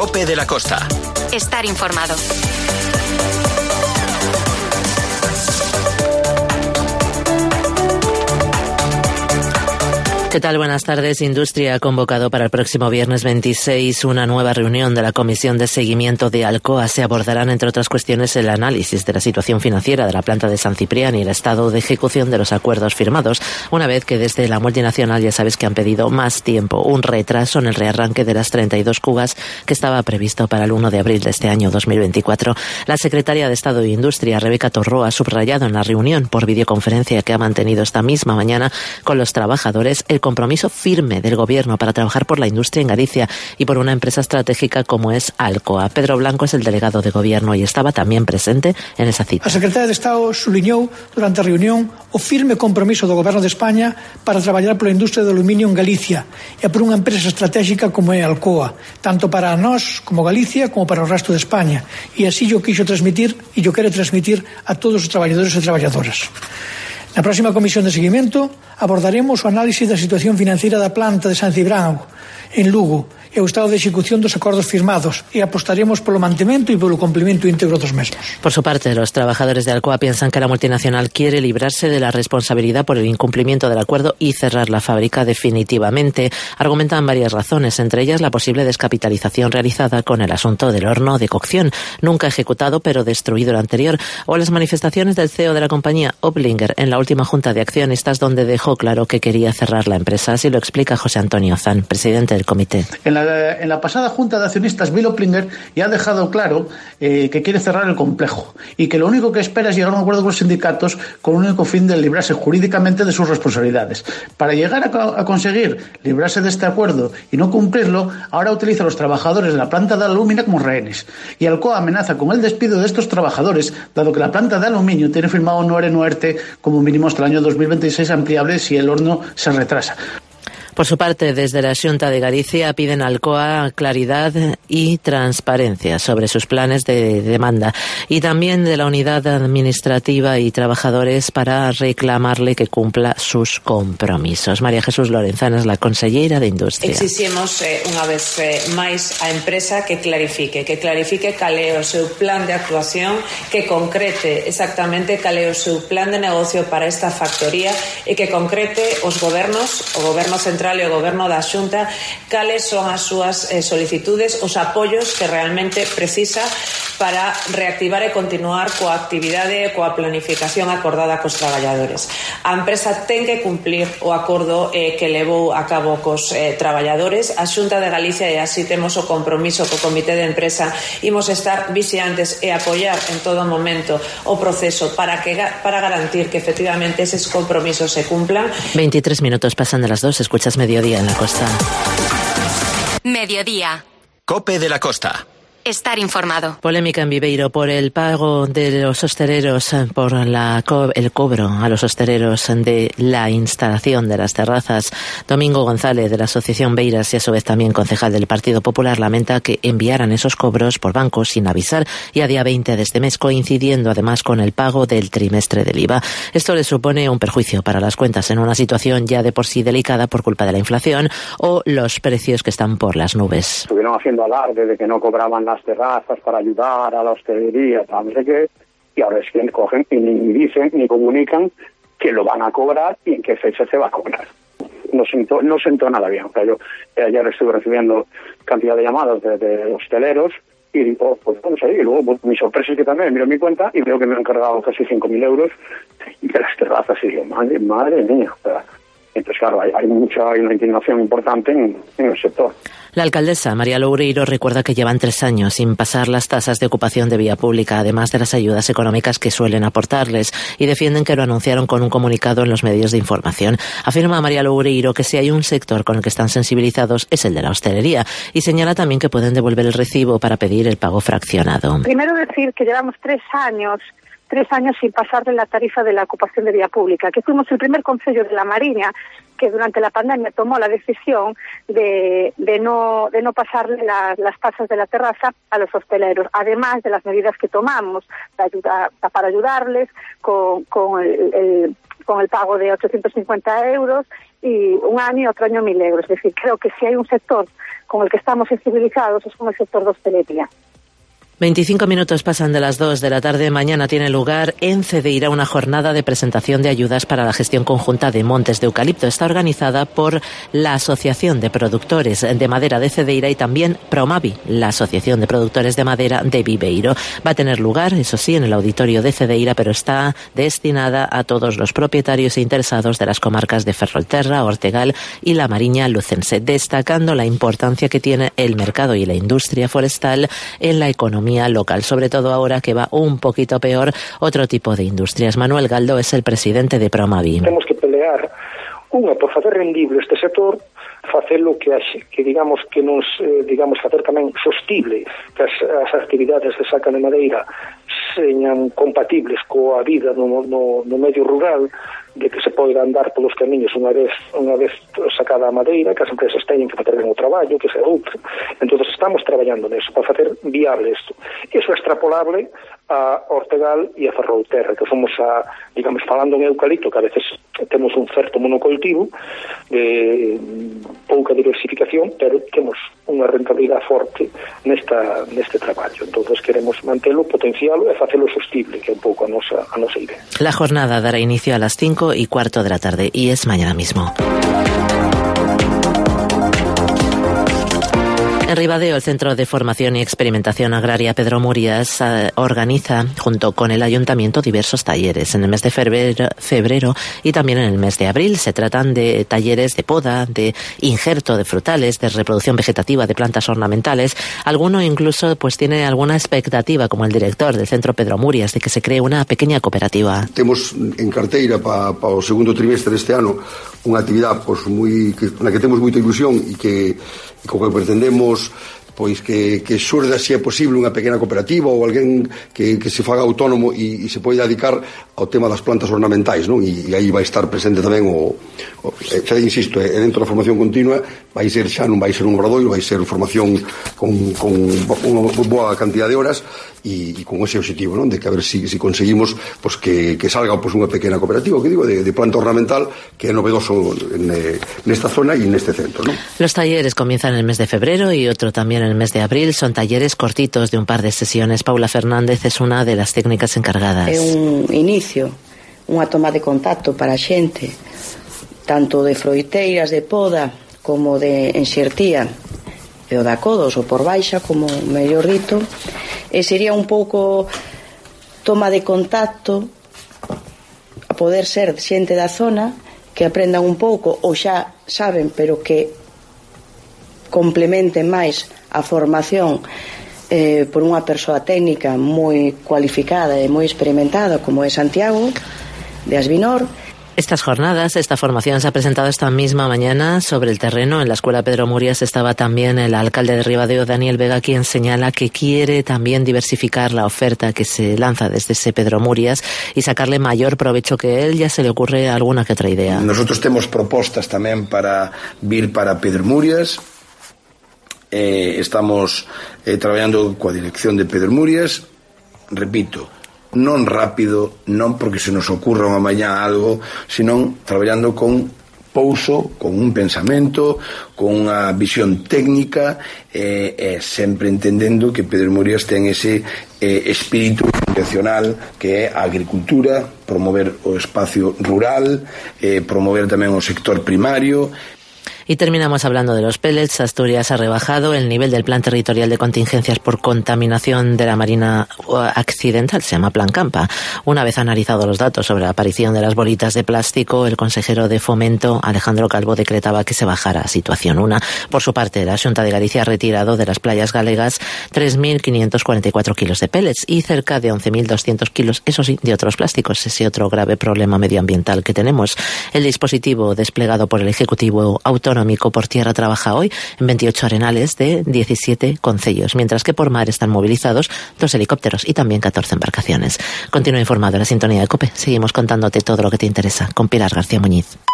COPE de la Costa. Estar informado. ¿Qué tal? Buenas tardes. Industria ha convocado para el próximo viernes 26 una nueva reunión de la Comisión de Seguimiento de Alcoa. Se abordarán, entre otras cuestiones, el análisis de la situación financiera de la planta de San Ciprián y el estado de ejecución de los acuerdos firmados, una vez que desde la multinacional ya sabes que han pedido más tiempo, un retraso en el rearranque de las 32 cugas que estaba previsto para el 1 de abril de este año 2024. La secretaria de Estado de Industria, Rebeca Torró, ha subrayado en la reunión por videoconferencia que ha mantenido esta misma mañana con los trabajadores el compromiso firme del Gobierno para trabajar por la industria en Galicia y por una empresa estratégica como es Alcoa. Pedro Blanco es el delegado de Gobierno y estaba también presente en esa cita. A Secretaria de Estado subliñou durante a reunión o firme compromiso do Goberno de España para traballar pola industria do aluminio en Galicia e por unha empresa estratégica como é Alcoa, tanto para nós como Galicia como para o resto de España. E así yo quixo transmitir e yo quero transmitir a todos os traballadores e traballadoras. Na próxima comisión de seguimento abordaremos o análisis da situación financeira da planta de San Ciprián en Lugo e o estado de execución dos acordos firmados e apostaremos polo mantemento e polo cumprimento íntegro dos mesmos. Por su parte, los trabajadores de Alcoa piensan que la multinacional quiere librarse de la responsabilidad por el incumplimiento del acuerdo y cerrar la fábrica definitivamente. Argumentan varias razones, entre ellas la posible descapitalización realizada con el asunto del horno de cocción, nunca ejecutado pero destruido el anterior, o las manifestaciones del CEO de la compañía, Oblinger, en la última junta de accionistas donde dejó claro que quería cerrar la empresa. Así lo explica José Antonio Zan, presidente del comité. En la pasada junta de accionistas, Bill Oplinger ya ha dejado claro que quiere cerrar el complejo y que lo único que espera es llegar a un acuerdo con los sindicatos con el único fin de librarse jurídicamente de sus responsabilidades. Para llegar a conseguir librarse de este acuerdo y no cumplirlo, ahora utiliza a los trabajadores de la planta de aluminio como rehenes. Y Alcoa amenaza con el despido de estos trabajadores, dado que la planta de aluminio tiene firmado no ERE como mínimo hasta el año 2026, ampliable si el horno se retrasa. Por su parte, desde la Xunta de Galicia piden a Alcoa claridad y transparencia sobre sus planes de demanda y también de la unidad administrativa y trabajadores para reclamarle que cumpla sus compromisos. María Jesús Lorenzana es la consellera de Industria. Exiximos unha vez máis a empresa que clarifique cal é o seu plan de actuación, que concrete exactamente cal é o seu plan de negocio para esta factoría e que concrete os gobernos, o goberno central e o Goberno da Xunta, cales son as súas solicitudes, os apoios que realmente precisa para reactivar e continuar coa actividade e coa planificación acordada cos traballadores. A empresa ten que cumplir o acordo que levou a cabo cos traballadores. A Xunta de Galicia, e así temos o compromiso co Comité de Empresa, imos estar vixiantes e apoiar en todo momento o proceso para garantir que efectivamente eses compromisos se cumplan. 23 minutos pasan de las 2, escuchas Mediodía en la Costa. Mediodía. COPE de la Costa. Estar informado. Polémica en Viveiro por el pago de los hosteleros, por el cobro a los hosteleros de la instalación de las terrazas. Domingo González, de la Asociación Beiras y a su vez también concejal del Partido Popular, lamenta que enviaran esos cobros por banco sin avisar y a día 20 de este mes, coincidiendo además con el pago del trimestre del IVA. Esto le supone un perjuicio para las cuentas en una situación ya de por sí delicada por culpa de la inflación o los precios que están por las nubes. Estuvieron haciendo alarde de que no cobraban las terrazas para ayudar a la hostelería, no sé qué, y ahora es que cogen y ni dicen ni comunican que lo van a cobrar y en qué fecha se va a cobrar. No sentó nada bien. O sea, yo ayer estuve recibiendo cantidad de llamadas de hosteleros y digo, pues vamos ahí. Y luego, pues, mi sorpresa es que también miro mi cuenta y veo que me han cargado casi 5.000 euros y de las terrazas. Y digo, madre mía. O sea, entonces, claro, hay una indignación importante en el sector. La alcaldesa María Loureiro recuerda que llevan 3 años sin pasar las tasas de ocupación de vía pública, además de las ayudas económicas que suelen aportarles, y defienden que lo anunciaron con un comunicado en los medios de información. Afirma María Loureiro que si hay un sector con el que están sensibilizados es el de la hostelería, y señala también que pueden devolver el recibo para pedir el pago fraccionado. Primero decir que llevamos 3 años 3 años sin pasarle la tarifa de la ocupación de vía pública, que fuimos el primer concello de la Mariña que durante la pandemia tomó la decisión de no pasarle las tasas de la terraza a los hosteleros, además de las medidas que tomamos para ayudarles con el pago de 850 euros y un año y otro año 1.000 euros. Es decir, creo que si hay un sector con el que estamos sensibilizados es con el sector de hostelería. 25 minutos pasan de las 2 de la tarde. Mañana tiene lugar en Cedeira una jornada de presentación de ayudas para la gestión conjunta de montes de eucalipto. Está organizada por la Asociación de Productores de Madera de Cedeira y también Promavi, la Asociación de Productores de Madera de Viveiro. Va a tener lugar, eso sí, en el auditorio de Cedeira, pero está destinada a todos los propietarios e interesados de las comarcas de Ferrolterra, Ortegal y la Mariña Lucense, destacando la importancia que tiene el mercado y la industria forestal en la economía local, sobre todo ahora que va un poquito peor otro tipo de industrias. Manuel Galdo es el presidente de Promavi. Temos que pelear por facer rendible este sector, facelo que digamos que nos facer tamén sostible que as actividades de saca de madeira señan compatibles coa vida no medio rural, de que se poida andar polos camiños unha vez sacada a madeira, que as empresas teñen que facer ben o traballo, que se outro. Entón, estamos traballando neso para facer viable isto. Iso é extrapolable a Ortegal e a Ferrolterra, que somos digamos, falando en eucalipto, que a veces temos un certo monocultivo de pouca diversificación, pero temos unha rentabilidade forte neste traballo. Entón, queremos mantelo, potencialo e facelo sostible, que é un pouco a nosa idea. La jornada dará inicio a las 5:15 de la tarde y es mañana mismo. En Ribadeo, el Centro de Formación y Experimentación Agraria Pedro Murias organiza, junto con el Ayuntamiento, diversos talleres en el mes de febrero y también en el mes de abril. Se tratan de talleres de poda, de injerto de frutales, de reproducción vegetativa de plantas ornamentales. Alguno incluso pues tiene alguna expectativa, como el director del Centro Pedro Murias, de que se cree una pequeña cooperativa. Temos en carteira para o segundo trimestre deste ano unha actividade na que temos moita ilusión e co que pretendemos pois que surda, se é posible, unha pequena cooperativa ou alguén que se faga autónomo e se poida dedicar ao tema das plantas ornamentais, non? E aí vai estar presente tamén insisto, dentro da formación continua vai ser xa, non vai ser un obradoiro, vai ser formación con unha boa cantidad de horas e con ese objetivo, non? De que a ver si conseguimos pues, que salga pues, unha pequena cooperativa, que digo, de planta ornamental, que é novedoso nesta zona e neste centro, non? Los talleres comienzan en el mes de febrero y otro también en el mes de abril. Son talleres cortitos de un par de sesiones. Paula Fernández es una de las técnicas encargadas. É un inicio, unha toma de contacto para a xente, tanto de froiteiras de poda como de enxertía, e o da codos ou por baixa, como mellor dito, e sería un pouco toma de contacto a poder ser xente da zona que aprendan un pouco ou xa saben, pero que complementen máis a formación por unha persoa técnica moi cualificada e moi experimentada como é Santiago de Asvinor. Estas jornadas, esta formación se ha presentado esta misma mañana sobre el terreno. En la Escuela Pedro Murias estaba también el alcalde de Ribadeo, Daniel Vega, quien señala que quiere también diversificar la oferta que se lanza desde ese Pedro Murias y sacarle mayor provecho, que él ya se le ocurre alguna que otra idea. Nosotros temos propostas tamén para vir para Pedro Murias. Estamos traballando coa dirección de Pedro Murias, repito, non rápido, non porque se nos ocurra unha mañá algo, senón traballando con pouso, con un pensamento, con unha visión técnica, sempre entendendo que Pedro Murias ten ese espírito fundacional que é a agricultura, promover o espacio rural, promover tamén o sector primario. Y terminamos hablando de los pellets. Asturias ha rebajado el nivel del Plan Territorial de Contingencias por Contaminación de la Marina Accidental, se llama Plan Campa. Una vez analizado los datos sobre la aparición de las bolitas de plástico, el consejero de Fomento, Alejandro Calvo, decretaba que se bajara a situación 1. Por su parte, la Xunta de Galicia ha retirado de las playas galegas 3.544 kilos de pellets y cerca de 11.200 kilos, eso sí, de otros plásticos, ese otro grave problema medioambiental que tenemos. El dispositivo desplegado por el Ejecutivo Autónomo Autonómico por tierra trabaja hoy en 28 arenales de 17 concellos, mientras que por mar están movilizados 2 helicópteros y también 14 embarcaciones. Continúa informado en la sintonía de COPE. Seguimos contándote todo lo que te interesa con Pilar García Muñiz.